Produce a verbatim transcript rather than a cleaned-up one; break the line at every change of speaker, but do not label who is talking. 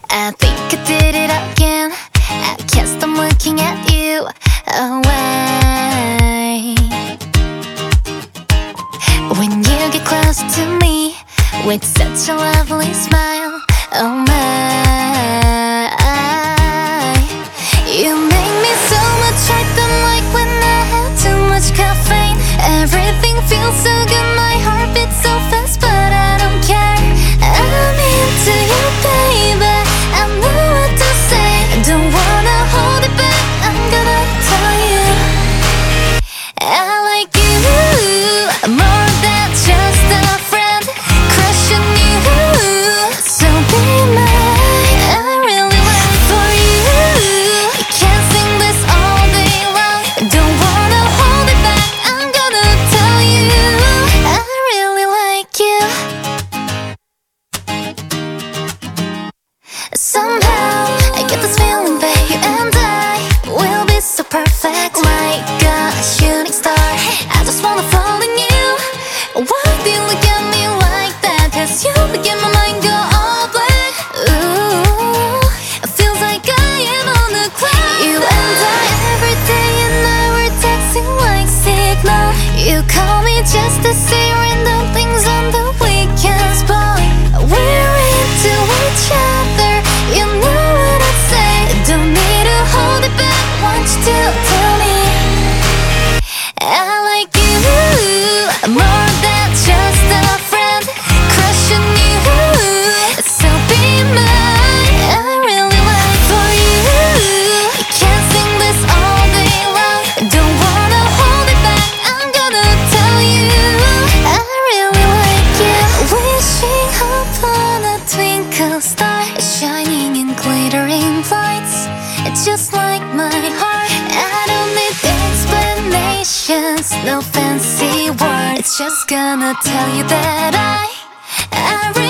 I think I did it again. I can't stop looking at you away. When you get close to me with such a lovely smile, oh my, you make me so much right than like when I have too much caffeine. Everything feels so good, my heart beats so fast, but I don't care. I'm into you, baby. I know what to say. I don't wanna hold it back. I'm gonna tell you I like you more than just a friend. Crushing you, so be mine. I really went for you. I can't sing this all day long. I don't wanna hold it back. I'm gonna tell you I really like you. Somehow I get this feeling, babe, you and I will be so perfect, like a shooting star. I just wanna fall in you. Why do you look at me like that? Cause you make my mind go all blank. Ooh, it feels like I am on the cloud. You and I, every day and night, we're texting like signal. You call me just to say random things on the weekends, boy. We're into each other. You know what I'd say. Don't need to hold it back. Want you to tell me I like you more than just a friend. Crushing you, so be mine. I really went for you. I can't sing this all day long. I don't wanna hold it back. I'm gonna tell you I really like you. Wishing upon a twinkle star, shining in glittering lights, just like my heart. I don't need explanations, no fancy words. Just gonna tell you that I, I really